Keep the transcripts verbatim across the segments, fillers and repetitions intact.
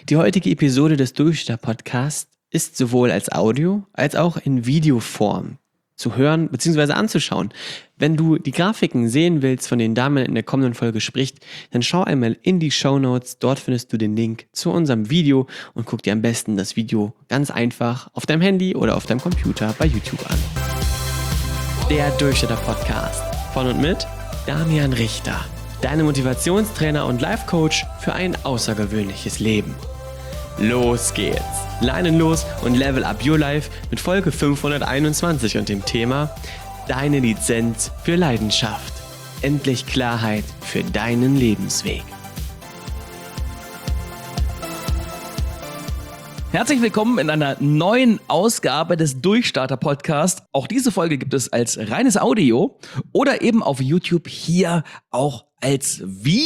Die heutige Episode des Durchstarter-Podcasts ist sowohl als Audio als auch in Videoform zu hören bzw. anzuschauen. Wenn du die Grafiken sehen willst, von denen Damian in der kommenden Folge spricht, dann schau einmal in die Shownotes. Dort findest du den Link zu unserem Video und guck dir am besten das Video ganz einfach auf deinem Handy oder auf deinem Computer bei YouTube an. Der Durchstarter-Podcast von und mit Damian Richter, deine Motivationstrainer und Life-Coach für ein außergewöhnliches Leben. Los geht's! Leinen los und level up your life mit Folge fünfhunderteinundzwanzig und dem Thema Deine Lizenz für Leidenschaft. Endlich Klarheit für deinen Lebensweg. Herzlich willkommen in einer neuen Ausgabe des Durchstarter-Podcasts. Auch diese Folge gibt es als reines Audio oder eben auf YouTube hier auch als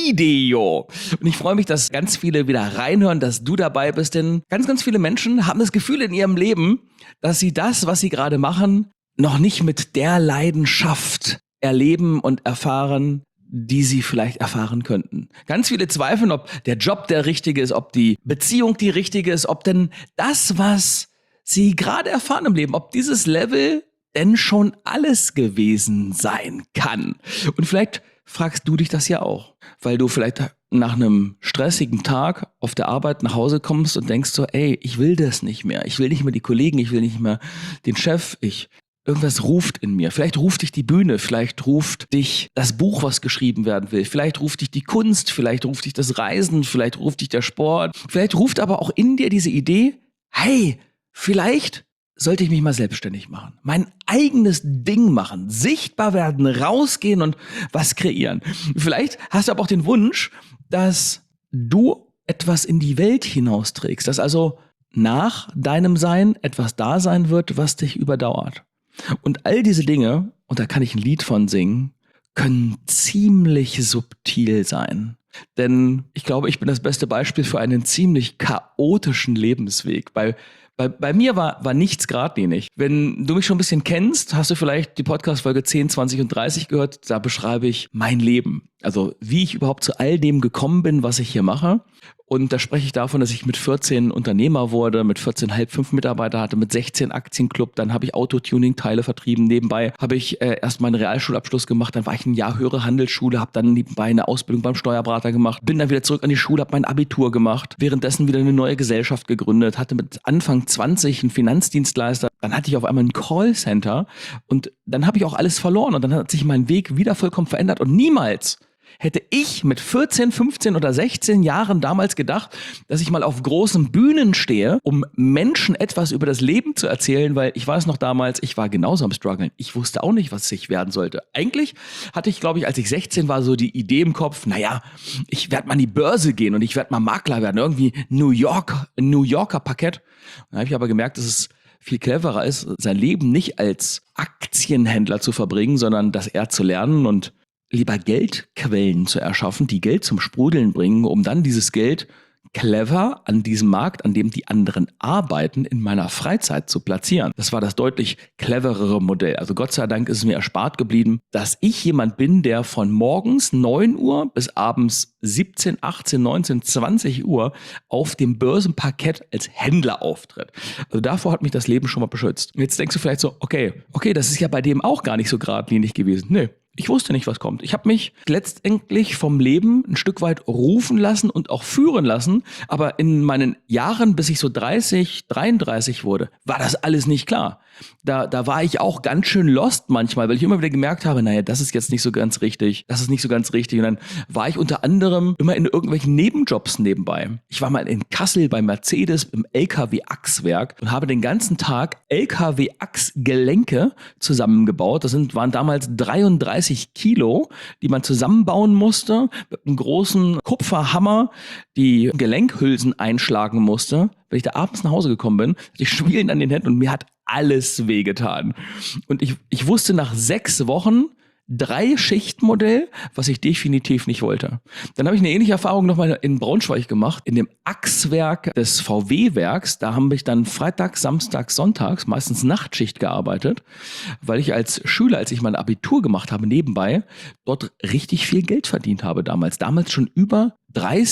Video. Und ich freue mich, dass ganz viele wieder reinhören, dass du dabei bist, denn ganz, ganz viele Menschen haben das Gefühl in ihrem Leben, dass sie das, was sie gerade machen, noch nicht mit der Leidenschaft erleben und erfahren, die sie vielleicht erfahren könnten. Ganz viele zweifeln, ob der Job der richtige ist, ob die Beziehung die richtige ist, ob denn das, was sie gerade erfahren im Leben, ob dieses Level denn schon alles gewesen sein kann. Und vielleicht fragst du dich das ja auch, weil du vielleicht nach einem stressigen Tag auf der Arbeit nach Hause kommst und denkst so, ey, ich will das nicht mehr. Ich will nicht mehr die Kollegen, ich will nicht mehr den Chef, ich Irgendwas ruft in mir. Vielleicht ruft dich die Bühne, vielleicht ruft dich das Buch, was geschrieben werden will. Vielleicht ruft dich die Kunst, vielleicht ruft dich das Reisen, vielleicht ruft dich der Sport. Vielleicht ruft aber auch in dir diese Idee, hey, vielleicht sollte ich mich mal selbstständig machen. Mein eigenes Ding machen, sichtbar werden, rausgehen und was kreieren. Vielleicht hast du aber auch den Wunsch, dass du etwas in die Welt hinausträgst, dass also nach deinem Sein etwas da sein wird, was dich überdauert. Und all diese Dinge, und da kann ich ein Lied von singen, können ziemlich subtil sein. Denn ich glaube, ich bin das beste Beispiel für einen ziemlich chaotischen Lebensweg. Bei, bei, bei mir war, war nichts geradlinig. Wenn du mich schon ein bisschen kennst, hast du vielleicht die Podcast-Folge zehn, zwanzig und dreißig gehört. Da beschreibe ich mein Leben. Also wie ich überhaupt zu all dem gekommen bin, was ich hier mache. Und da spreche ich davon, dass ich mit vierzehn Unternehmer wurde, mit vierzehn halb fünf Mitarbeiter hatte, mit sechzehn Aktienclub, dann habe ich Autotuning-Teile vertrieben. Nebenbei habe ich äh, erst meinen Realschulabschluss gemacht, dann war ich ein Jahr höhere Handelsschule, habe dann nebenbei eine Ausbildung beim Steuerberater gemacht, bin dann wieder zurück an die Schule, habe mein Abitur gemacht, währenddessen wieder eine neue Gesellschaft gegründet, hatte mit Anfang zwanzig einen Finanzdienstleister, dann hatte ich auf einmal ein Callcenter und dann habe ich auch alles verloren und dann hat sich mein Weg wieder vollkommen verändert und niemals hätte ich mit vierzehn, fünfzehn oder sechzehn Jahren damals gedacht, dass ich mal auf großen Bühnen stehe, um Menschen etwas über das Leben zu erzählen, weil ich weiß noch damals, ich war genauso am struggeln. Ich wusste auch nicht, was ich werden sollte. Eigentlich hatte ich, glaube ich, als ich sechzehn war, so die Idee im Kopf, naja, ich werde mal an die Börse gehen und ich werde mal Makler werden, irgendwie New York, New Yorker Parkett. Dann habe ich aber gemerkt, dass es viel cleverer ist, sein Leben nicht als Aktienhändler zu verbringen, sondern das eher zu lernen und lieber Geldquellen zu erschaffen, die Geld zum Sprudeln bringen, um dann dieses Geld clever an diesem Markt, an dem die anderen arbeiten, in meiner Freizeit zu platzieren. Das war das deutlich cleverere Modell. Also Gott sei Dank ist es mir erspart geblieben, dass ich jemand bin, der von morgens neun Uhr bis abends siebzehn, achtzehn, neunzehn, zwanzig Uhr auf dem Börsenparkett als Händler auftritt. Also davor hat mich das Leben schon mal beschützt. Und jetzt denkst du vielleicht so, okay, okay, das ist ja bei dem auch gar nicht so geradlinig gewesen. Nee. Ich wusste nicht, was kommt. Ich habe mich letztendlich vom Leben ein Stück weit rufen lassen und auch führen lassen. Aber in meinen Jahren, bis ich so dreißig, dreiunddreißig wurde, war das alles nicht klar. Da, da war ich auch ganz schön lost manchmal, weil ich immer wieder gemerkt habe, naja, das ist jetzt nicht so ganz richtig, das ist nicht so ganz richtig. Und dann war ich unter anderem immer in irgendwelchen Nebenjobs nebenbei. Ich war mal in Kassel bei Mercedes im L K W-Achswerk und habe den ganzen Tag L K W-Achsgelenke zusammengebaut. Das sind, waren damals dreiunddreißig Kilo, die man zusammenbauen musste, mit einem großen Kupferhammer die Gelenkhülsen einschlagen musste. Wenn ich da abends nach Hause gekommen bin, hatte ich Schwielen an den Händen und mir hat alles wehgetan. Und ich, ich wusste nach sechs Wochen, drei Schichtmodell, was ich definitiv nicht wollte. Dann habe ich eine ähnliche Erfahrung nochmal in Braunschweig gemacht, in dem Achswerk des V W-Werks. Da haben wir dann freitags, samstags, sonntags, meistens Nachtschicht gearbeitet, weil ich als Schüler, als ich mein Abitur gemacht habe, nebenbei dort richtig viel Geld verdient habe damals. Damals schon über dreißig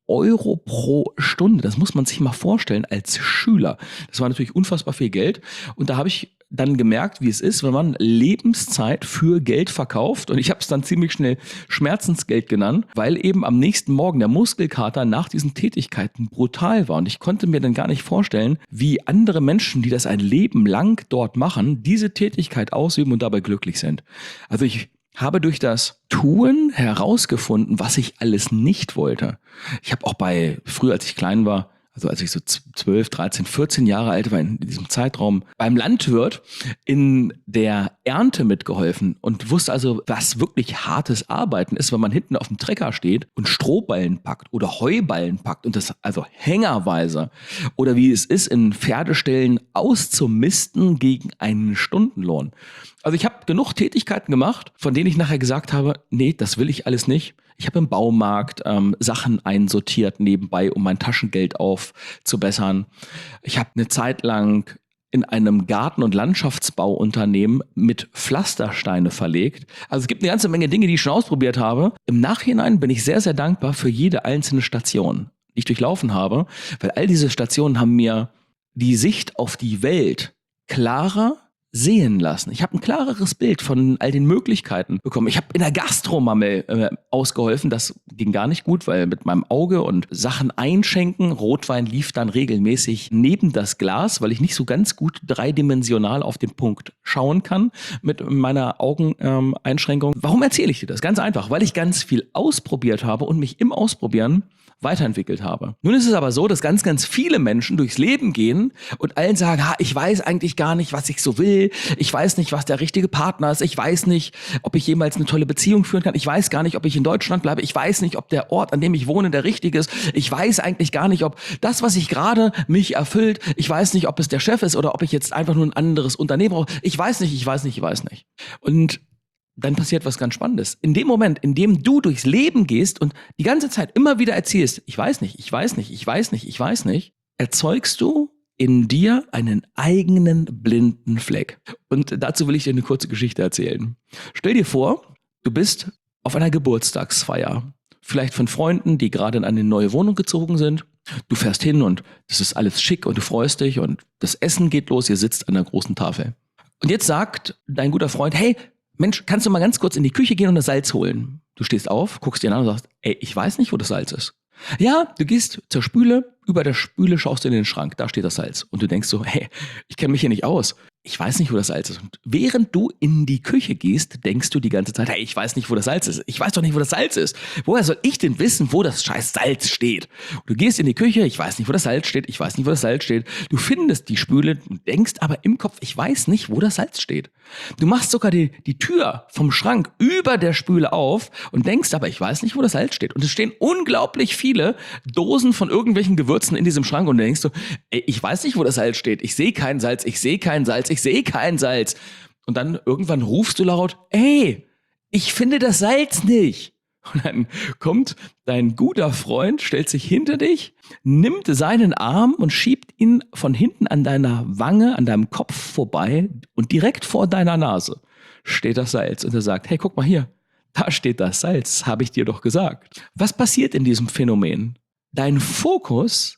Euro pro Stunde. Das muss man sich mal vorstellen als Schüler. Das war natürlich unfassbar viel Geld. Und da habe ich dann gemerkt, wie es ist, wenn man Lebenszeit für Geld verkauft. Und ich habe es dann ziemlich schnell Schmerzensgeld genannt, weil eben am nächsten Morgen der Muskelkater nach diesen Tätigkeiten brutal war. Und ich konnte mir dann gar nicht vorstellen, wie andere Menschen, die das ein Leben lang dort machen, diese Tätigkeit ausüben und dabei glücklich sind. Also ich habe durch das Tun herausgefunden, was ich alles nicht wollte. Ich habe auch bei, früher als ich klein war, also als ich so zwölf, dreizehn, vierzehn Jahre alt war, in diesem Zeitraum beim Landwirt in der Ernte mitgeholfen und wusste also, was wirklich hartes Arbeiten ist, wenn man hinten auf dem Trecker steht und Strohballen packt oder Heuballen packt und das also hängerweise. Oder wie es ist, in Pferdeställen auszumisten gegen einen Stundenlohn. Also ich habe genug Tätigkeiten gemacht, von denen ich nachher gesagt habe, nee, das will ich alles nicht. Ich habe im Baumarkt ähm, Sachen einsortiert nebenbei, um mein Taschengeld aufzubessern. Ich habe eine Zeit lang in einem Garten- und Landschaftsbauunternehmen mit Pflastersteine verlegt. Also es gibt eine ganze Menge Dinge, die ich schon ausprobiert habe. Im Nachhinein bin ich sehr, sehr dankbar für jede einzelne Station, die ich durchlaufen habe, weil all diese Stationen haben mir die Sicht auf die Welt klarer sehen lassen. Ich habe ein klareres Bild von all den Möglichkeiten bekommen. Ich habe in der Gastro mal äh, ausgeholfen. Das ging gar nicht gut, weil mit meinem Auge und Sachen einschenken, Rotwein lief dann regelmäßig neben das Glas, weil ich nicht so ganz gut dreidimensional auf den Punkt schauen kann mit meiner Augeneinschränkung. Ähm, Warum erzähle ich dir das? Ganz einfach, weil ich ganz viel ausprobiert habe und mich im Ausprobieren weiterentwickelt habe. Nun ist es aber so, dass ganz, ganz viele Menschen durchs Leben gehen und allen sagen, ha, ich weiß eigentlich gar nicht, was ich so will. Ich weiß nicht, was der richtige Partner ist. Ich weiß nicht, ob ich jemals eine tolle Beziehung führen kann. Ich weiß gar nicht, ob ich in Deutschland bleibe. Ich weiß nicht, ob der Ort, an dem ich wohne, der richtige ist. Ich weiß eigentlich gar nicht, ob das, was ich gerade mich erfüllt, ich weiß nicht, ob es der Chef ist oder ob ich jetzt einfach nur ein anderes Unternehmen brauche. Ich weiß nicht, ich weiß nicht, ich weiß nicht. Und dann passiert was ganz Spannendes. In dem Moment, in dem du durchs Leben gehst und die ganze Zeit immer wieder erzählst, ich weiß nicht, ich weiß nicht, ich weiß nicht, ich weiß nicht, erzeugst du in dir einen eigenen blinden Fleck. Und dazu will ich dir eine kurze Geschichte erzählen. Stell dir vor, du bist auf einer Geburtstagsfeier. Vielleicht von Freunden, die gerade in eine neue Wohnung gezogen sind. Du fährst hin und das ist alles schick und du freust dich und das Essen geht los, ihr sitzt an der großen Tafel. Und jetzt sagt dein guter Freund, hey, Mensch, kannst du mal ganz kurz in die Küche gehen und das Salz holen? Du stehst auf, guckst dir an und sagst, ey, ich weiß nicht, wo das Salz ist. Ja, du gehst zur Spüle, über der Spüle schaust du in den Schrank, da steht das Salz. Und du denkst so, hey, ich kenne mich hier nicht aus. Ich weiß nicht, wo das Salz ist. Und während du in die Küche gehst, denkst du die ganze Zeit, hey, ich weiß nicht, wo das Salz ist. Ich weiß doch nicht, wo das Salz ist. Woher soll ich denn wissen, wo das scheiß Salz steht? Und du gehst in die Küche, ich weiß nicht, wo das Salz steht. Ich weiß nicht, wo das Salz steht. Du findest die Spüle und denkst aber im Kopf, ich weiß nicht, wo das Salz steht. Du machst sogar die, die Tür vom Schrank über der Spüle auf und denkst aber, ich weiß nicht, wo das Salz steht. Und es stehen unglaublich viele Dosen von irgendwelchen Gewürzen in diesem Schrank und du denkst so, ey, ich weiß nicht, wo das Salz steht. Ich sehe kein Salz, ich sehe kein Salz, ich sehe kein Salz. Und dann irgendwann rufst du laut, ey, ich finde das Salz nicht. Und dann kommt dein guter Freund, stellt sich hinter dich, nimmt seinen Arm und schiebt ihn von hinten an deiner Wange, an deinem Kopf vorbei und direkt vor deiner Nase steht das Salz. Und er sagt, hey, guck mal hier, da steht das Salz, habe ich dir doch gesagt. Was passiert in diesem Phänomen? Dein Fokus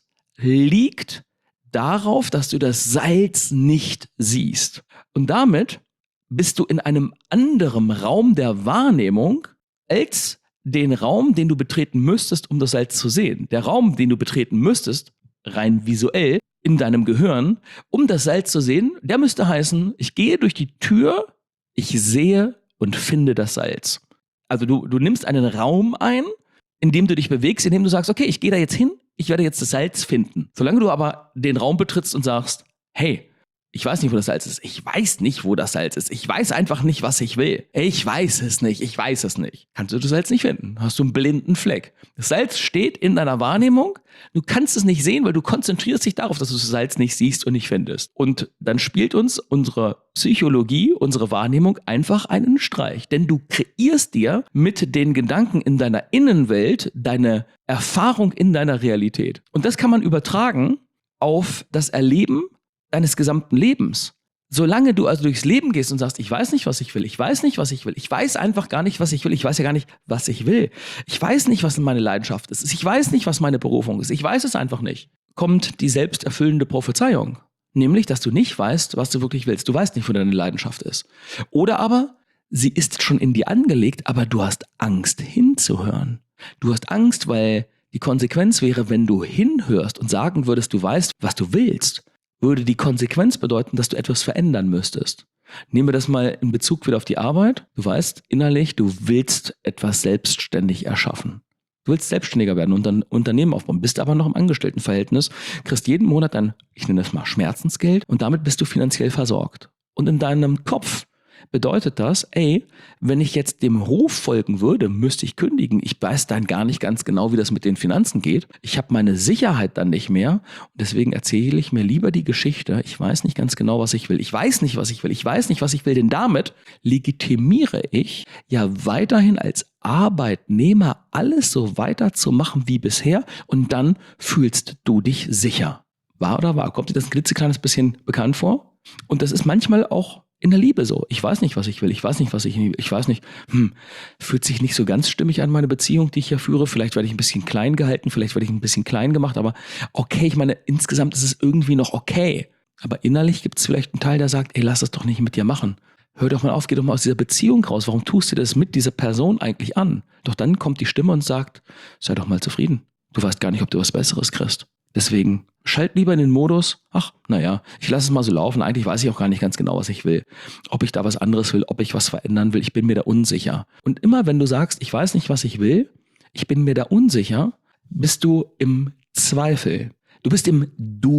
liegt darauf, dass du das Salz nicht siehst. Und damit bist du in einem anderen Raum der Wahrnehmung als den Raum, den du betreten müsstest, um das Salz zu sehen. Der Raum, den du betreten müsstest, rein visuell, in deinem Gehirn, um das Salz zu sehen, der müsste heißen, ich gehe durch die Tür, ich sehe und finde das Salz. Also du, du nimmst einen Raum ein, in dem du dich bewegst, in dem du sagst, okay, ich gehe da jetzt hin, ich werde jetzt das Salz finden. Solange du aber den Raum betrittst und sagst, hey, ich weiß nicht, wo das Salz ist. Ich weiß nicht, wo das Salz ist. Ich weiß einfach nicht, was ich will. Ich weiß es nicht. Ich weiß es nicht. Kannst du das Salz nicht finden? Hast du einen blinden Fleck. Das Salz steht in deiner Wahrnehmung. Du kannst es nicht sehen, weil du konzentrierst dich darauf, dass du das Salz nicht siehst und nicht findest. Und dann spielt uns unsere Psychologie, unsere Wahrnehmung einfach einen Streich. Denn du kreierst dir mit den Gedanken in deiner Innenwelt deine Erfahrung in deiner Realität. Und das kann man übertragen auf das Erleben deines gesamten Lebens. Solange du also durchs Leben gehst und sagst, ich weiß nicht, was ich will, ich weiß nicht, was ich will, ich weiß einfach gar nicht, was ich will, ich weiß ja gar nicht, was ich will, ich weiß nicht, was meine Leidenschaft ist, ich weiß nicht, was meine Berufung ist, ich weiß es einfach nicht, kommt die selbsterfüllende Prophezeiung. Nämlich, dass du nicht weißt, was du wirklich willst. Du weißt nicht, wo deine Leidenschaft ist. Oder aber, sie ist schon in dir angelegt, aber du hast Angst hinzuhören. Du hast Angst, weil die Konsequenz wäre, wenn du hinhörst und sagen würdest, du weißt, was du willst, würde die Konsequenz bedeuten, dass du etwas verändern müsstest. Nehmen wir das mal in Bezug wieder auf die Arbeit. Du weißt innerlich, du willst etwas selbstständig erschaffen. Du willst selbstständiger werden und dann Unternehmen aufbauen, bist aber noch im Angestelltenverhältnis, kriegst jeden Monat ein, ich nenne das mal Schmerzensgeld und damit bist du finanziell versorgt. Und in deinem Kopf bedeutet das, ey, wenn ich jetzt dem Ruf folgen würde, müsste ich kündigen. Ich weiß dann gar nicht ganz genau, wie das mit den Finanzen geht. Ich habe meine Sicherheit dann nicht mehr und deswegen erzähle ich mir lieber die Geschichte. Ich weiß nicht ganz genau, was ich will. Ich weiß nicht, was ich will. Ich weiß nicht, was ich will, denn damit legitimiere ich ja weiterhin als Arbeitnehmer alles so weiterzumachen wie bisher und dann fühlst du dich sicher. Wahr oder wahr? Kommt dir das ein klitzekleines bisschen bekannt vor? Und das ist manchmal auch in der Liebe so. Ich weiß nicht, was ich will. Ich weiß nicht, was ich will. Ich weiß nicht, hm, fühlt sich nicht so ganz stimmig an, meine Beziehung, die ich hier führe. Vielleicht werde ich ein bisschen klein gehalten, vielleicht werde ich ein bisschen klein gemacht, aber okay, ich meine, insgesamt ist es irgendwie noch okay. Aber innerlich gibt es vielleicht einen Teil, der sagt, ey, lass das doch nicht mit dir machen. Hör doch mal auf, geh doch mal aus dieser Beziehung raus. Warum tust du das mit dieser Person eigentlich an? Doch dann kommt die Stimme und sagt, sei doch mal zufrieden. Du weißt gar nicht, ob du was Besseres kriegst. Deswegen schalt lieber in den Modus, ach, naja, ich lasse es mal so laufen. Eigentlich weiß ich auch gar nicht ganz genau, was ich will. Ob ich da was anderes will, ob ich was verändern will, ich bin mir da unsicher. Und immer wenn du sagst, ich weiß nicht, was ich will, ich bin mir da unsicher, bist du im Zweifel. Du bist im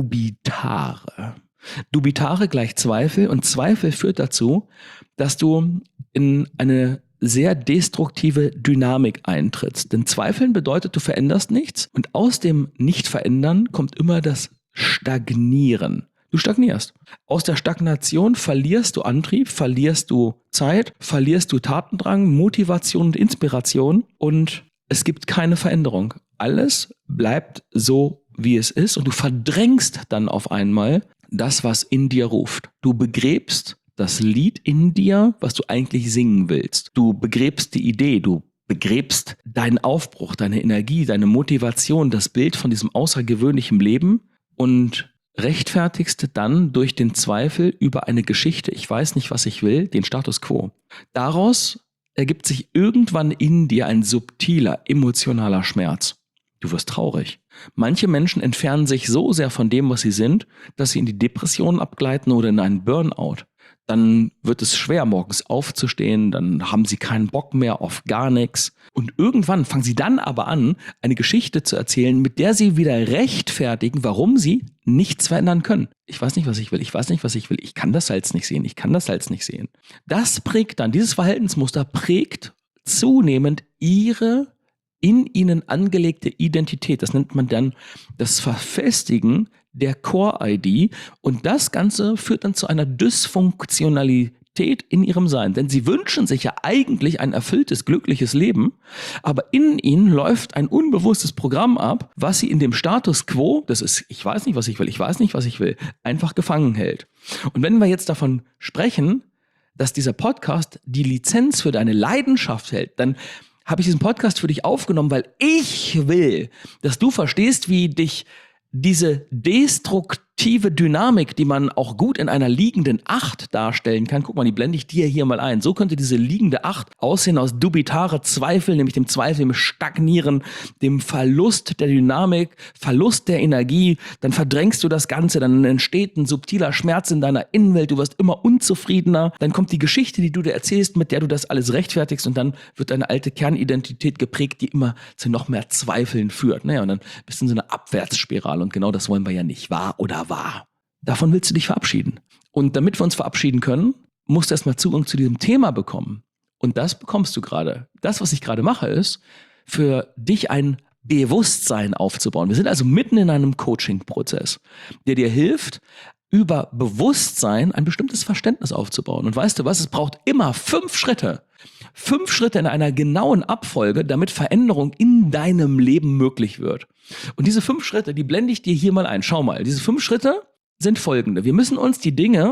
Dubitare. Dubitare gleich Zweifel und Zweifel führt dazu, dass du in eine sehr destruktive Dynamik eintrittst. Denn Zweifeln bedeutet, du veränderst nichts und aus dem Nicht-Verändern kommt immer das Stagnieren. Du stagnierst. Aus der Stagnation verlierst du Antrieb, verlierst du Zeit, verlierst du Tatendrang, Motivation und Inspiration und es gibt keine Veränderung. Alles bleibt so, wie es ist und du verdrängst dann auf einmal das, was in dir ruft. Du begräbst das Lied in dir, was du eigentlich singen willst. Du begräbst die Idee, du begräbst deinen Aufbruch, deine Energie, deine Motivation, das Bild von diesem außergewöhnlichen Leben und rechtfertigst dann durch den Zweifel über eine Geschichte, ich weiß nicht, was ich will, den Status quo. Daraus ergibt sich irgendwann in dir ein subtiler, emotionaler Schmerz. Du wirst traurig. Manche Menschen entfernen sich so sehr von dem, was sie sind, dass sie in die Depression abgleiten oder in einen Burnout. Dann wird es schwer, morgens aufzustehen, dann haben sie keinen Bock mehr auf gar nichts. Und irgendwann fangen sie dann aber an, eine Geschichte zu erzählen, mit der sie wieder rechtfertigen, warum sie nichts verändern können. Ich weiß nicht, was ich will, ich weiß nicht, was ich will, ich kann das Salz nicht sehen, ich kann das Salz nicht sehen. Das prägt dann, dieses Verhaltensmuster prägt zunehmend ihre in ihnen angelegte Identität. Das nennt man dann das Verfestigen der Core-I D und das Ganze führt dann zu einer Dysfunktionalität in ihrem Sein. Denn sie wünschen sich ja eigentlich ein erfülltes, glückliches Leben, aber in ihnen läuft ein unbewusstes Programm ab, was sie in dem Status quo, das ist, ich weiß nicht, was ich will, ich weiß nicht, was ich will, einfach gefangen hält. Und wenn wir jetzt davon sprechen, dass dieser Podcast die Lizenz für deine Leidenschaft hält, dann habe ich diesen Podcast für dich aufgenommen, weil ich will, dass du verstehst, wie dich diese destruktive Dynamik, die man auch gut in einer liegenden Acht darstellen kann, guck mal, die blende ich dir hier mal ein. So könnte diese liegende Acht aussehen aus dubitare Zweifel, nämlich dem Zweifel, dem Stagnieren, dem Verlust der Dynamik, Verlust der Energie. Dann verdrängst du das Ganze, dann entsteht ein subtiler Schmerz in deiner Innenwelt, du wirst immer unzufriedener. Dann kommt die Geschichte, die du dir erzählst, mit der du das alles rechtfertigst und dann wird deine alte Kernidentität geprägt, die immer zu noch mehr Zweifeln führt. Naja, und dann bist du in so einer Abwärtsspirale und genau das wollen wir ja nicht. Wahr oder wahr? Davon willst du dich verabschieden. Und damit wir uns verabschieden können, musst du erstmal Zugang zu diesem Thema bekommen. Und das bekommst du gerade. Das, was ich gerade mache, ist, für dich ein Bewusstsein aufzubauen. Wir sind also mitten in einem Coaching-Prozess, der dir hilft, über Bewusstsein ein bestimmtes Verständnis aufzubauen. Und weißt du was? Es braucht immer fünf Schritte. Fünf Schritte in einer genauen Abfolge, damit Veränderung in deinem Leben möglich wird. Und diese fünf Schritte, die blende ich dir hier mal ein. Schau mal, diese fünf Schritte sind folgende. Wir müssen uns die Dinge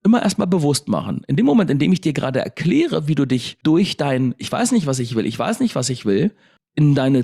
immer erstmal bewusst machen. In dem Moment, in dem ich dir gerade erkläre, wie du dich durch dein, ich weiß nicht, was ich will, ich weiß nicht, was ich will, in deine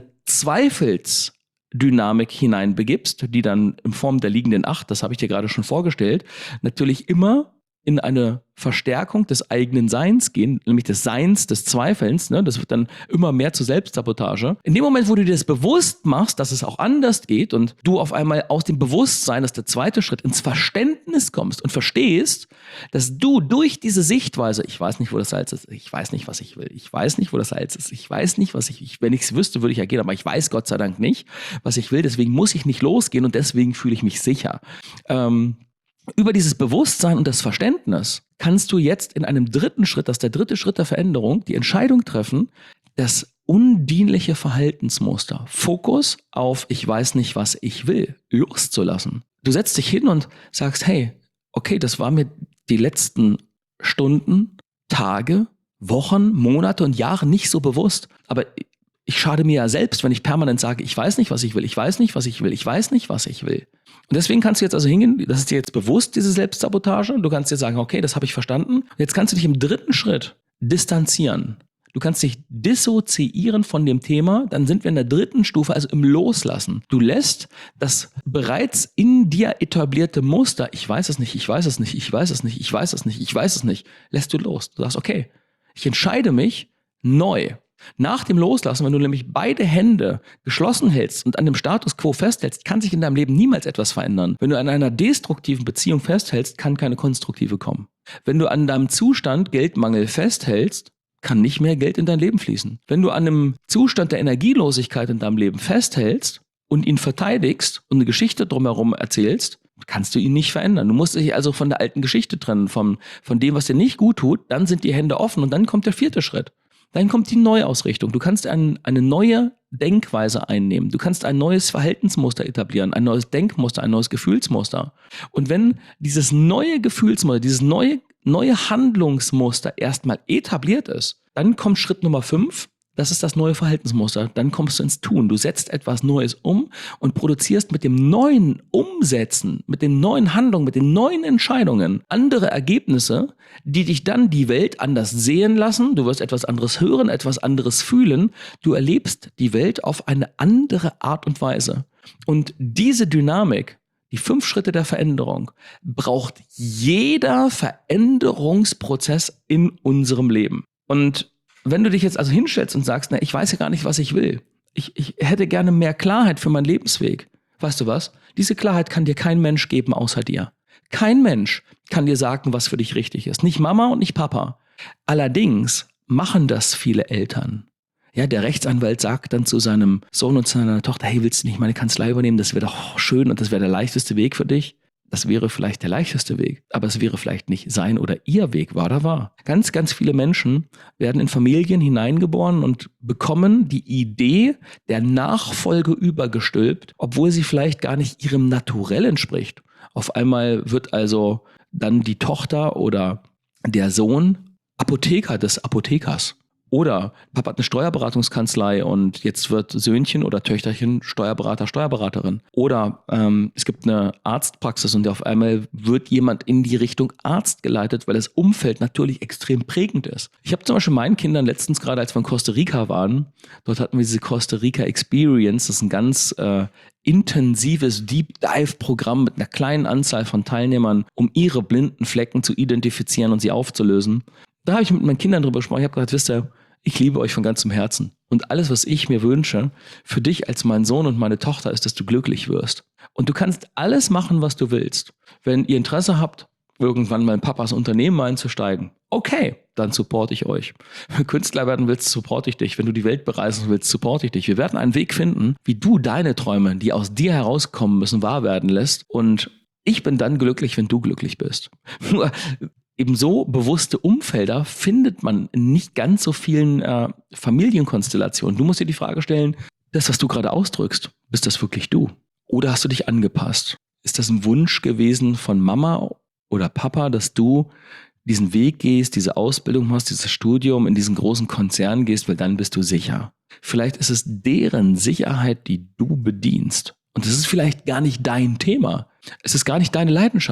Zweifelsdynamik hineinbegibst, die dann in Form der liegenden Acht, das habe ich dir gerade schon vorgestellt, natürlich immer in eine Verstärkung des eigenen Seins gehen, nämlich des Seins, des Zweifelns, ne? Das wird dann immer mehr zur Selbstsabotage. In dem Moment, wo du dir das bewusst machst, dass es auch anders geht und du auf einmal aus dem Bewusstsein, das ist der zweite Schritt, ins Verständnis kommst und verstehst, dass du durch diese Sichtweise, ich weiß nicht, wo das Salz ist, ich weiß nicht, was ich will, ich weiß nicht, wo das Salz ist, ich weiß nicht, was ich, ich wenn ich es wüsste, würde ich ja gehen, aber ich weiß Gott sei Dank nicht, was ich will, deswegen muss ich nicht losgehen und deswegen fühle ich mich sicher. Ähm, Über dieses Bewusstsein und das Verständnis kannst du jetzt in einem dritten Schritt, das ist der dritte Schritt der Veränderung, die Entscheidung treffen, das undienliche Verhaltensmuster, Fokus auf ich weiß nicht, was ich will, loszulassen. Du setzt dich hin und sagst, hey, okay, das war mir die letzten Stunden, Tage, Wochen, Monate und Jahre nicht so bewusst, aber ich schade mir ja selbst, wenn ich permanent sage, ich weiß nicht, was ich will, ich weiß nicht, was ich will, ich weiß nicht, was ich will. Und deswegen kannst du jetzt also hingehen, das ist dir jetzt bewusst, diese Selbstsabotage, und du kannst dir sagen, okay, das habe ich verstanden. Und jetzt kannst du dich im dritten Schritt distanzieren. Du kannst dich dissoziieren von dem Thema, dann sind wir in der dritten Stufe, also im Loslassen. Du lässt das bereits in dir etablierte Muster, ich weiß es nicht, ich weiß es nicht, ich weiß es nicht, ich weiß es nicht, ich weiß es nicht, lässt du los. Du sagst, okay, ich entscheide mich neu. Nach dem Loslassen, wenn du nämlich beide Hände geschlossen hältst und an dem Status quo festhältst, kann sich in deinem Leben niemals etwas verändern. Wenn du an einer destruktiven Beziehung festhältst, kann keine konstruktive kommen. Wenn du an deinem Zustand Geldmangel festhältst, kann nicht mehr Geld in dein Leben fließen. Wenn du an einem Zustand der Energielosigkeit in deinem Leben festhältst und ihn verteidigst und eine Geschichte drumherum erzählst, kannst du ihn nicht verändern. Du musst dich also von der alten Geschichte trennen, vom, von dem, was dir nicht gut tut, dann sind die Hände offen und dann kommt der vierte Schritt. Dann kommt die Neuausrichtung. Du kannst ein, eine neue Denkweise einnehmen. Du kannst ein neues Verhaltensmuster etablieren, ein neues Denkmuster, ein neues Gefühlsmuster. Und wenn dieses neue Gefühlsmuster, dieses neue, neue Handlungsmuster erstmal etabliert ist, dann kommt Schritt Nummer fünf. Das ist das neue Verhaltensmuster. Dann kommst du ins Tun. Du setzt etwas Neues um und produzierst mit dem neuen Umsetzen, mit den neuen Handlungen, mit den neuen Entscheidungen andere Ergebnisse, die dich dann die Welt anders sehen lassen. Du wirst etwas anderes hören, etwas anderes fühlen. Du erlebst die Welt auf eine andere Art und Weise. Und diese Dynamik, die fünf Schritte der Veränderung, braucht jeder Veränderungsprozess in unserem Leben. Und wenn du dich jetzt also hinstellst und sagst, na, ich weiß ja gar nicht, was ich will. Ich, ich hätte gerne mehr Klarheit für meinen Lebensweg. Weißt du was? Diese Klarheit kann dir kein Mensch geben außer dir. Kein Mensch kann dir sagen, was für dich richtig ist. Nicht Mama und nicht Papa. Allerdings machen das viele Eltern. Ja, der Rechtsanwalt sagt dann zu seinem Sohn und zu seiner Tochter, hey, willst du nicht meine Kanzlei übernehmen? Das wäre doch schön und das wäre der leichteste Weg für dich. Das wäre vielleicht der leichteste Weg, aber es wäre vielleicht nicht sein oder ihr Weg, war oder war. Ganz, ganz viele Menschen werden in Familien hineingeboren und bekommen die Idee der Nachfolge übergestülpt, obwohl sie vielleicht gar nicht ihrem Naturell entspricht. Auf einmal wird also dann die Tochter oder der Sohn Apotheker des Apothekers. Oder Papa hat eine Steuerberatungskanzlei und jetzt wird Söhnchen oder Töchterchen Steuerberater, Steuerberaterin. Oder ähm, es gibt eine Arztpraxis und auf einmal wird jemand in die Richtung Arzt geleitet, weil das Umfeld natürlich extrem prägend ist. Ich habe zum Beispiel meinen Kindern letztens gerade, als wir in Costa Rica waren, dort hatten wir diese Costa Rica Experience, das ist ein ganz äh, intensives Deep Dive Programm mit einer kleinen Anzahl von Teilnehmern, um ihre blinden Flecken zu identifizieren und sie aufzulösen. Da habe ich mit meinen Kindern drüber gesprochen. Ich habe gesagt, wisst ihr, ich liebe euch von ganzem Herzen. Und alles, was ich mir wünsche, für dich als mein Sohn und meine Tochter, ist, dass du glücklich wirst. Und du kannst alles machen, was du willst. Wenn ihr Interesse habt, irgendwann mal in Papas Unternehmen einzusteigen, okay, dann supporte ich euch. Wenn du Künstler werden willst, supporte ich dich. Wenn du die Welt bereisen willst, supporte ich dich. Wir werden einen Weg finden, wie du deine Träume, die aus dir herauskommen müssen, wahr werden lässt. Und ich bin dann glücklich, wenn du glücklich bist. Nur ebenso bewusste Umfelder findet man in nicht ganz so vielen äh, Familienkonstellationen. Du musst dir die Frage stellen, das, was du gerade ausdrückst, bist das wirklich du? Oder hast du dich angepasst? Ist das ein Wunsch gewesen von Mama oder Papa, dass du diesen Weg gehst, diese Ausbildung machst, dieses Studium, in diesen großen Konzern gehst, weil dann bist du sicher? Vielleicht ist es deren Sicherheit, die du bedienst. Und das ist vielleicht gar nicht dein Thema. Es ist gar nicht deine Leidenschaft.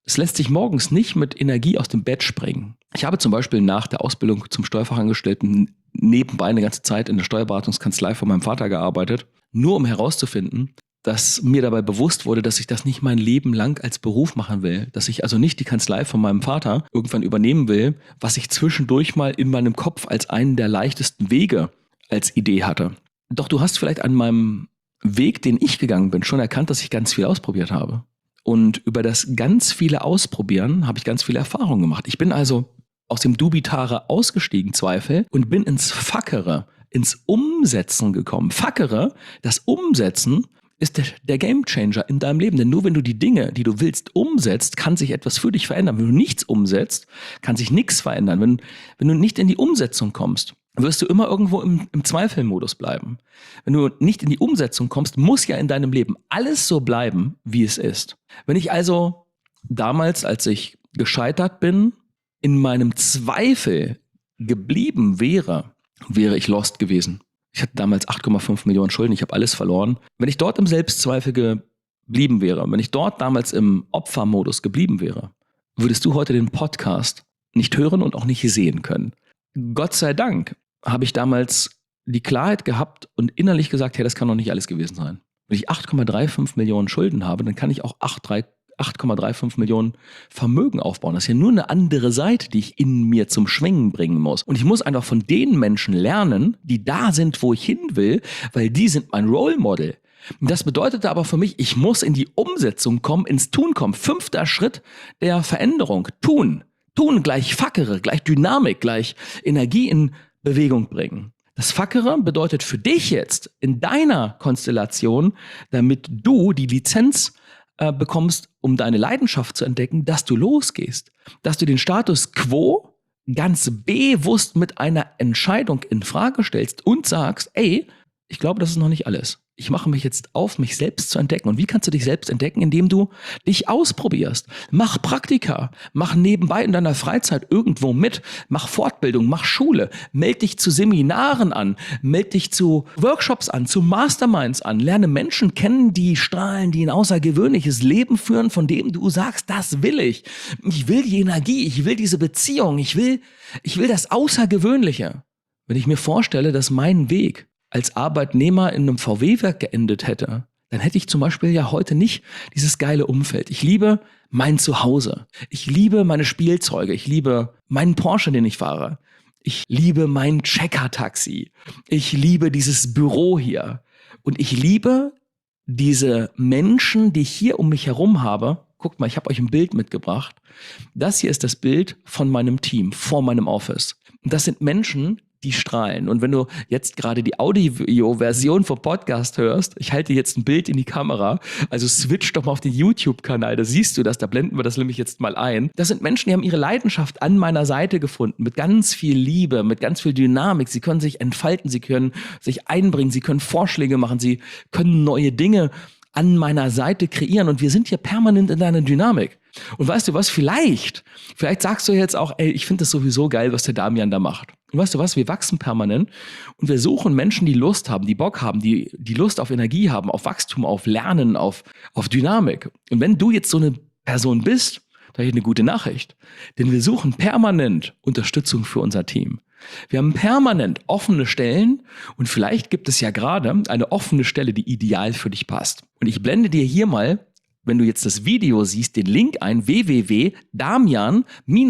Es lässt sich morgens nicht mit Energie aus dem Bett springen. Ich habe zum Beispiel nach der Ausbildung zum Steuerfachangestellten nebenbei eine ganze Zeit in der Steuerberatungskanzlei von meinem Vater gearbeitet, nur um herauszufinden, dass mir dabei bewusst wurde, dass ich das nicht mein Leben lang als Beruf machen will. Dass ich also nicht die Kanzlei von meinem Vater irgendwann übernehmen will, was ich zwischendurch mal in meinem Kopf als einen der leichtesten Wege als Idee hatte. Doch du hast vielleicht an meinem Weg, den ich gegangen bin, schon erkannt, dass ich ganz viel ausprobiert habe. Und über das ganz viele Ausprobieren habe ich ganz viele Erfahrungen gemacht. Ich bin also aus dem Dubitare ausgestiegen, Zweifel, und bin ins Fackere, ins Umsetzen gekommen. Fackere, das Umsetzen, ist der, der Gamechanger in deinem Leben. Denn nur wenn du die Dinge, die du willst, umsetzt, kann sich etwas für dich verändern. Wenn du nichts umsetzt, kann sich nichts verändern. Wenn, wenn du nicht in die Umsetzung kommst, wirst du immer irgendwo im, im Zweifelmodus bleiben. Wenn du nicht in die Umsetzung kommst, muss ja in deinem Leben alles so bleiben, wie es ist. Wenn ich also damals, als ich gescheitert bin, in meinem Zweifel geblieben wäre, wäre ich lost gewesen. Ich hatte damals acht Komma fünf Millionen Schulden, ich habe alles verloren. Wenn ich dort im Selbstzweifel geblieben wäre, wenn ich dort damals im Opfermodus geblieben wäre, würdest du heute den Podcast nicht hören und auch nicht sehen können. Gott sei Dank habe ich damals die Klarheit gehabt und innerlich gesagt, hey, das kann doch nicht alles gewesen sein. Wenn ich acht Komma fünfunddreißig Millionen Schulden habe, dann kann ich auch acht Komma fünfunddreißig Millionen Vermögen aufbauen. Das ist ja nur eine andere Seite, die ich in mir zum Schwingen bringen muss. Und ich muss einfach von den Menschen lernen, die da sind, wo ich hin will, weil die sind mein Role Model. Und das bedeutete aber für mich, ich muss in die Umsetzung kommen, ins Tun kommen. Fünfter Schritt der Veränderung. Tun. Tun gleich Fackere, gleich Dynamik, gleich Energie in Bewegung bringen. Das Fackere bedeutet für dich jetzt in deiner Konstellation, damit du die Lizenz äh, bekommst, um deine Leidenschaft zu entdecken, dass du losgehst. Dass du den Status quo ganz bewusst mit einer Entscheidung in Frage stellst und sagst, ey, ich glaube, das ist noch nicht alles. Ich mache mich jetzt auf, mich selbst zu entdecken. Und wie kannst du dich selbst entdecken? Indem du dich ausprobierst. Mach Praktika. Mach nebenbei in deiner Freizeit irgendwo mit. Mach Fortbildung, mach Schule. Meld dich zu Seminaren an. Meld dich zu Workshops an, zu Masterminds an. Lerne Menschen kennen, die strahlen, die ein außergewöhnliches Leben führen, von dem du sagst, das will ich. Ich will die Energie, ich will diese Beziehung, ich will, ich will das Außergewöhnliche. Wenn ich mir vorstelle, dass mein Weg als Arbeitnehmer in einem V W-Werk geendet hätte, dann hätte ich zum Beispiel ja heute nicht dieses geile Umfeld. Ich liebe mein Zuhause. Ich liebe meine Spielzeuge. Ich liebe meinen Porsche, den ich fahre. Ich liebe mein Checker-Taxi. Ich liebe dieses Büro hier. Und ich liebe diese Menschen, die ich hier um mich herum habe. Guckt mal, ich habe euch ein Bild mitgebracht. Das hier ist das Bild von meinem Team, vor meinem Office. Und das sind Menschen, die strahlen. Und wenn du jetzt gerade die Audio-Version vom Podcast hörst, ich halte jetzt ein Bild in die Kamera, also switch doch mal auf den YouTube-Kanal, da siehst du das, da blenden wir das nämlich jetzt mal ein. Das sind Menschen, die haben ihre Leidenschaft an meiner Seite gefunden, mit ganz viel Liebe, mit ganz viel Dynamik. Sie können sich entfalten, sie können sich einbringen, sie können Vorschläge machen, sie können neue Dinge an meiner Seite kreieren und wir sind hier permanent in einer Dynamik. Und weißt du was, vielleicht, vielleicht sagst du jetzt auch, ey, ich finde das sowieso geil, was der Damian da macht. Und weißt du was, wir wachsen permanent und wir suchen Menschen, die Lust haben, die Bock haben, die, die Lust auf Energie haben, auf Wachstum, auf Lernen, auf, auf Dynamik. Und wenn du jetzt so eine Person bist, da habe ich eine gute Nachricht. Denn wir suchen permanent Unterstützung für unser Team. Wir haben permanent offene Stellen und vielleicht gibt es ja gerade eine offene Stelle, die ideal für dich passt. Und ich blende dir hier mal, wenn du jetzt das Video siehst, den Link ein, w w w punkt damian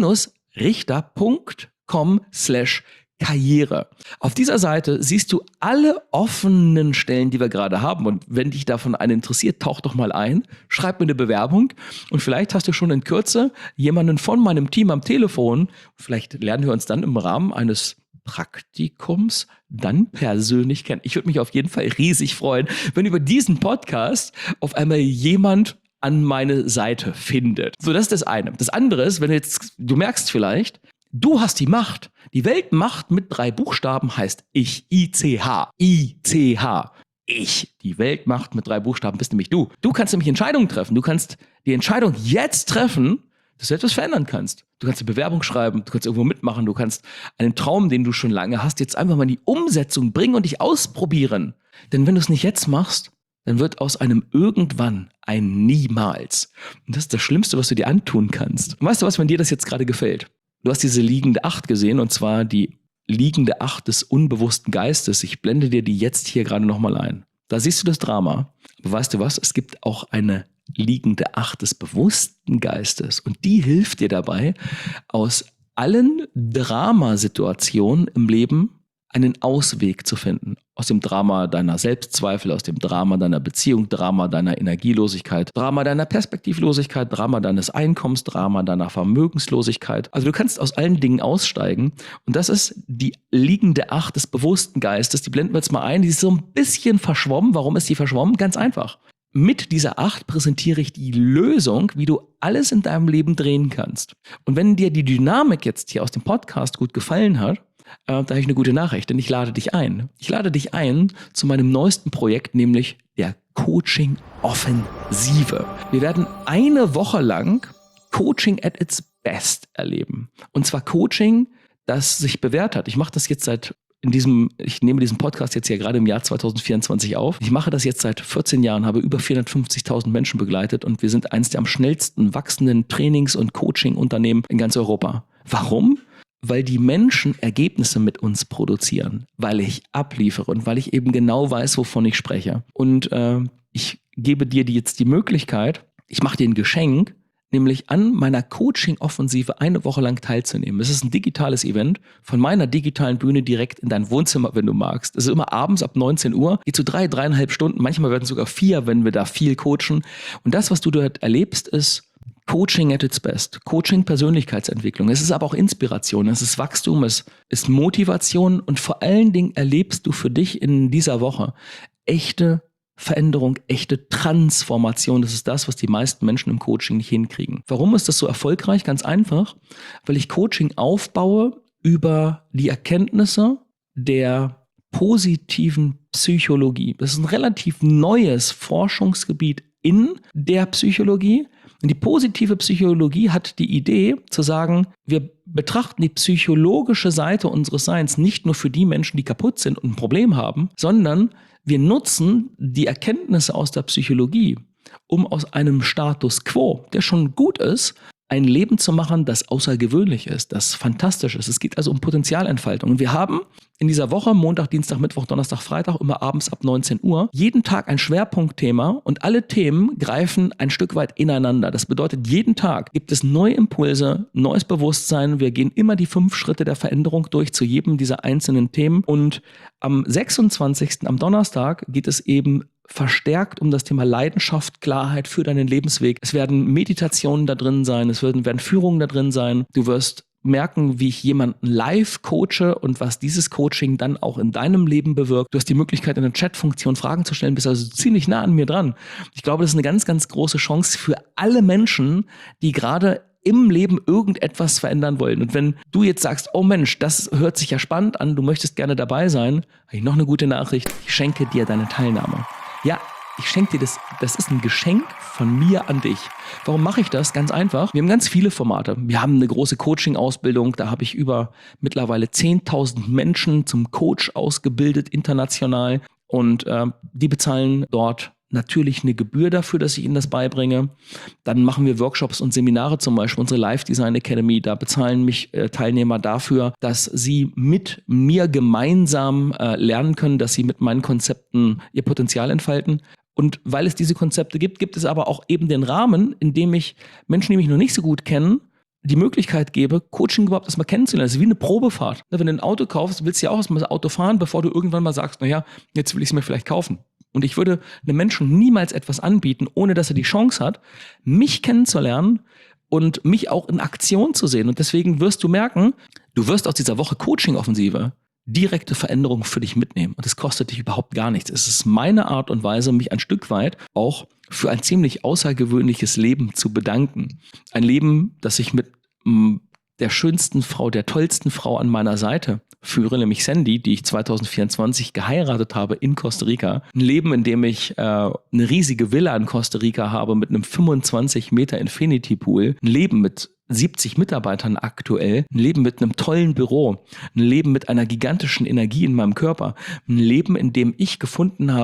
richter punkt com slash Karriere. Auf dieser Seite siehst du alle offenen Stellen, die wir gerade haben. Und wenn dich davon eine interessiert, tauch doch mal ein, schreib mir eine Bewerbung und vielleicht hast du schon in Kürze jemanden von meinem Team am Telefon. Vielleicht lernen wir uns dann im Rahmen eines Praktikums dann persönlich kennen. Ich würde mich auf jeden Fall riesig freuen, wenn über diesen Podcast auf einmal jemand an meine Seite findet. So, das ist das eine. Das andere ist, wenn du jetzt, du merkst vielleicht, du hast die Macht. Die Weltmacht mit drei Buchstaben heißt Ich, I C H. I C H. Ich. Die Weltmacht mit drei Buchstaben bist nämlich du. Du kannst nämlich Entscheidungen treffen. Du kannst die Entscheidung jetzt treffen, dass du etwas verändern kannst. Du kannst eine Bewerbung schreiben, du kannst irgendwo mitmachen, du kannst einen Traum, den du schon lange hast, jetzt einfach mal in die Umsetzung bringen und dich ausprobieren. Denn wenn du es nicht jetzt machst, dann wird aus einem irgendwann ein niemals. Und das ist das Schlimmste, was du dir antun kannst. Und weißt du was, wenn dir das jetzt gerade gefällt? Du hast diese liegende Acht gesehen, und zwar die liegende Acht des unbewussten Geistes. Ich blende dir die jetzt hier gerade nochmal ein. Da siehst du das Drama. Aber weißt du was? Es gibt auch eine liegende Acht des bewussten Geistes. Und die hilft dir dabei, aus allen Dramasituationen im Leben einen Ausweg zu finden. Aus dem Drama deiner Selbstzweifel, aus dem Drama deiner Beziehung, Drama deiner Energielosigkeit, Drama deiner Perspektivlosigkeit, Drama deines Einkommens, Drama deiner Vermögenslosigkeit. Also du kannst aus allen Dingen aussteigen. Und das ist die liegende Acht des bewussten Geistes. Die blenden wir jetzt mal ein. Die ist so ein bisschen verschwommen. Warum ist die verschwommen? Ganz einfach. Mit dieser Acht präsentiere ich die Lösung, wie du alles in deinem Leben drehen kannst. Und wenn dir die Dynamik jetzt hier aus dem Podcast gut gefallen hat, äh, da habe ich eine gute Nachricht, denn ich lade dich ein. Ich lade dich ein zu meinem neuesten Projekt, nämlich der Coaching-Offensive. Wir werden eine Woche lang Coaching at its best erleben. Und zwar Coaching, das sich bewährt hat. Ich mache das jetzt seit in diesem, ich nehme diesen Podcast jetzt hier gerade im Jahr zwanzig vierundzwanzig auf. Ich mache das jetzt seit vierzehn Jahren, habe über vierhundertfünfzigtausend Menschen begleitet und wir sind eines der am schnellsten wachsenden Trainings- und Coaching-Unternehmen in ganz Europa. Warum? Weil die Menschen Ergebnisse mit uns produzieren, weil ich abliefere und weil ich eben genau weiß, wovon ich spreche. Und äh, ich gebe dir die jetzt die Möglichkeit, ich mache dir ein Geschenk, nämlich an meiner Coaching-Offensive eine Woche lang teilzunehmen. Es ist ein digitales Event von meiner digitalen Bühne direkt in dein Wohnzimmer, wenn du magst. Es ist immer abends ab neunzehn Uhr, geht zu drei, dreieinhalb Stunden. Manchmal werden es sogar vier, wenn wir da viel coachen. Und das, was du dort erlebst, ist Coaching at its best. Coaching, Persönlichkeitsentwicklung. Es ist aber auch Inspiration, es ist Wachstum, es ist Motivation und vor allen Dingen erlebst du für dich in dieser Woche echte Veränderung, echte Transformation. Das ist das, was die meisten Menschen im Coaching nicht hinkriegen. Warum ist das so erfolgreich? Ganz einfach, weil ich Coaching aufbaue über die Erkenntnisse der positiven Psychologie. Das ist ein relativ neues Forschungsgebiet in der Psychologie. Und die positive Psychologie hat die Idee zu sagen, wir betrachten die psychologische Seite unseres Seins nicht nur für die Menschen, die kaputt sind und ein Problem haben, sondern wir nutzen die Erkenntnisse aus der Psychologie, um aus einem Status quo, der schon gut ist, ein Leben zu machen, das außergewöhnlich ist, das fantastisch ist. Es geht also um Potenzialentfaltung. Und wir haben in dieser Woche, Montag, Dienstag, Mittwoch, Donnerstag, Freitag, immer abends ab neunzehn Uhr, jeden Tag ein Schwerpunktthema und alle Themen greifen ein Stück weit ineinander. Das bedeutet, jeden Tag gibt es neue Impulse, neues Bewusstsein. Wir gehen immer die fünf Schritte der Veränderung durch zu jedem dieser einzelnen Themen. Und am sechsundzwanzigsten, am Donnerstag, geht es eben verstärkt um das Thema Leidenschaft, Klarheit für deinen Lebensweg. Es werden Meditationen da drin sein, es werden, werden Führungen da drin sein. Du wirst merken, wie ich jemanden live coache und was dieses Coaching dann auch in deinem Leben bewirkt. Du hast die Möglichkeit, in der Chatfunktion Fragen zu stellen, bist also ziemlich nah an mir dran. Ich glaube, das ist eine ganz, ganz große Chance für alle Menschen, die gerade im Leben irgendetwas verändern wollen. Und wenn du jetzt sagst, oh Mensch, das hört sich ja spannend an, du möchtest gerne dabei sein, habe ich noch eine gute Nachricht. Ich schenke dir deine Teilnahme. Ja, ich schenke dir das, das ist ein Geschenk von mir an dich. Warum mache ich das? Ganz einfach. Wir haben ganz viele Formate. Wir haben eine große Coaching-Ausbildung. Da habe ich über mittlerweile zehntausend Menschen zum Coach ausgebildet, international. Und äh, die bezahlen dort natürlich eine Gebühr dafür, dass ich ihnen das beibringe. Dann machen wir Workshops und Seminare, zum Beispiel unsere Live Design Academy. Da bezahlen mich äh, Teilnehmer dafür, dass sie mit mir gemeinsam äh, lernen können, dass sie mit meinen Konzepten ihr Potenzial entfalten. Und weil es diese Konzepte gibt, gibt es aber auch eben den Rahmen, in dem ich Menschen, die mich noch nicht so gut kennen, die Möglichkeit gebe, Coaching überhaupt erstmal kennenzulernen. Das ist wie eine Probefahrt. Wenn du ein Auto kaufst, willst du ja auch erstmal das Auto fahren, bevor du irgendwann mal sagst, naja, jetzt will ich es mir vielleicht kaufen. Und ich würde einem Menschen niemals etwas anbieten, ohne dass er die Chance hat, mich kennenzulernen und mich auch in Aktion zu sehen. Und deswegen wirst du merken, du wirst aus dieser Woche Coaching-Offensive direkte Veränderungen für dich mitnehmen. Und es kostet dich überhaupt gar nichts. Es ist meine Art und Weise, mich ein Stück weit auch für ein ziemlich außergewöhnliches Leben zu bedanken. Ein Leben, das ich mit m, der schönsten Frau, der tollsten Frau an meiner Seite führe, nämlich Sandy, die ich zwanzig vierundzwanzig geheiratet habe in Costa Rica. Ein Leben, in dem ich äh, eine riesige Villa in Costa Rica habe mit einem fünfundzwanzig Meter Infinity Pool. Ein Leben mit siebzig Mitarbeitern aktuell. Ein Leben mit einem tollen Büro. Ein Leben mit einer gigantischen Energie in meinem Körper. Ein Leben, in dem ich gefunden habe,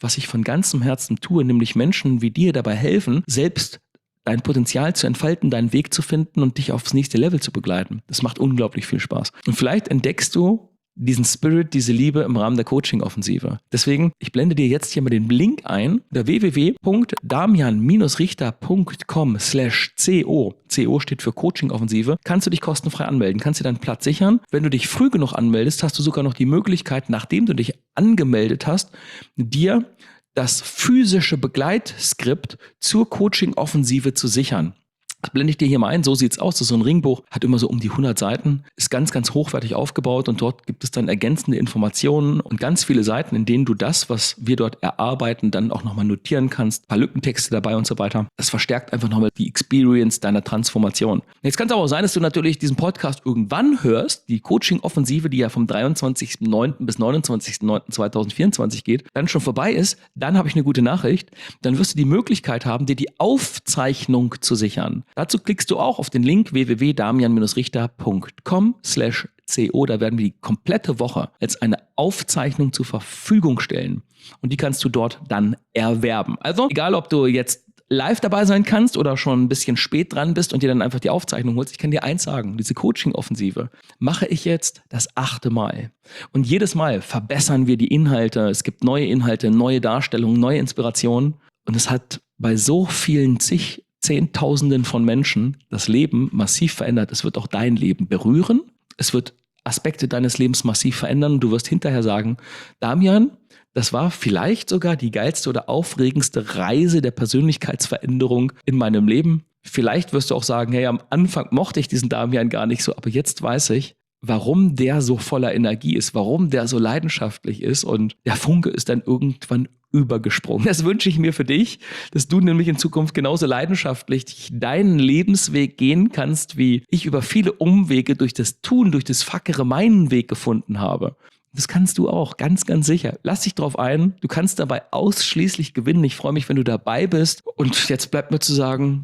was ich von ganzem Herzen tue, nämlich Menschen wie dir dabei helfen, selbst dein Potenzial zu entfalten, deinen Weg zu finden und dich aufs nächste Level zu begleiten. Das macht unglaublich viel Spaß. Und vielleicht entdeckst du diesen Spirit, diese Liebe im Rahmen der Coaching-Offensive. Deswegen, ich blende dir jetzt hier mal den Link ein, der w w w punkt damian richter punkt com slash co. C O steht für Coaching-Offensive. Kannst du dich kostenfrei anmelden, kannst dir deinen Platz sichern. Wenn du dich früh genug anmeldest, hast du sogar noch die Möglichkeit, nachdem du dich angemeldet hast, dir das physische Begleitskript zur Coaching-Offensive zu sichern. Das blende ich dir hier mal ein, so sieht's aus. Das ist so ein Ringbuch, hat immer so um die hundert Seiten, ist ganz, ganz hochwertig aufgebaut und dort gibt es dann ergänzende Informationen und ganz viele Seiten, in denen du das, was wir dort erarbeiten, dann auch nochmal notieren kannst. Ein paar Lückentexte dabei und so weiter. Das verstärkt einfach nochmal die Experience deiner Transformation. Jetzt kann es aber auch sein, dass du natürlich diesen Podcast irgendwann hörst, die Coaching-Offensive, die ja vom dreiundzwanzigsten neunten bis neunundzwanzigsten neunten zweitausendvierundzwanzig geht, dann schon vorbei ist. Dann habe ich eine gute Nachricht. Dann wirst du die Möglichkeit haben, dir die Aufzeichnung zu sichern. Dazu klickst du auch auf den Link w w w punkt damian richter punkt com slash co. Da werden wir die komplette Woche als eine Aufzeichnung zur Verfügung stellen. Und die kannst du dort dann erwerben. Also, egal ob du jetzt live dabei sein kannst oder schon ein bisschen spät dran bist und dir dann einfach die Aufzeichnung holst, ich kann dir eins sagen, diese Coaching-Offensive mache ich jetzt das achte Mal. Und jedes Mal verbessern wir die Inhalte. Es gibt neue Inhalte, neue Darstellungen, neue Inspirationen. Und es hat bei so vielen zig Zehntausenden von Menschen das Leben massiv verändert. Es wird auch dein Leben berühren. Es wird Aspekte deines Lebens massiv verändern. Du wirst hinterher sagen, Damian, das war vielleicht sogar die geilste oder aufregendste Reise der Persönlichkeitsveränderung in meinem Leben. Vielleicht wirst du auch sagen, hey, am Anfang mochte ich diesen Damian gar nicht so, aber jetzt weiß ich, warum der so voller Energie ist, warum der so leidenschaftlich ist und der Funke ist dann irgendwann übergesprungen. Das wünsche ich mir für dich, dass du nämlich in Zukunft genauso leidenschaftlich deinen Lebensweg gehen kannst, wie ich über viele Umwege durch das Tun, durch das Fackere meinen Weg gefunden habe. Das kannst du auch, ganz, ganz sicher. Lass dich drauf ein. Du kannst dabei ausschließlich gewinnen. Ich freue mich, wenn du dabei bist. Und jetzt bleibt mir zu sagen,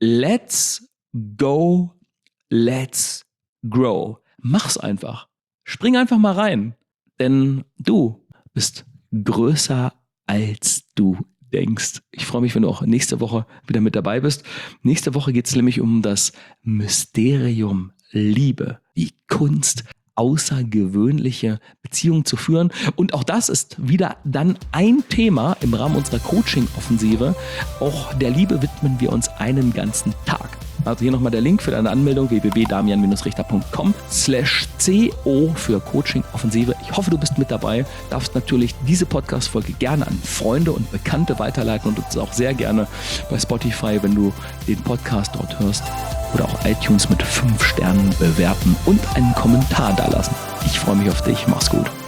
let's go, let's grow. Mach's einfach. Spring einfach mal rein. Denn du bist größer als du denkst. Ich freue mich, wenn du auch nächste Woche wieder mit dabei bist. Nächste Woche geht es nämlich um das Mysterium Liebe, die Kunst, außergewöhnliche Beziehungen zu führen. Und auch das ist wieder dann ein Thema im Rahmen unserer Coaching-Offensive. Auch der Liebe widmen wir uns einen ganzen Tag. Also hier nochmal der Link für deine Anmeldung, w w w punkt damian richter punkt com slash co für Coaching-Offensive. Ich hoffe, du bist mit dabei. Darfst natürlich diese Podcast-Folge gerne an Freunde und Bekannte weiterleiten und uns auch sehr gerne bei Spotify, wenn du den Podcast dort hörst, oder auch iTunes mit fünf Sternen bewerten und einen Kommentar dalassen. Ich freue mich auf dich. Mach's gut.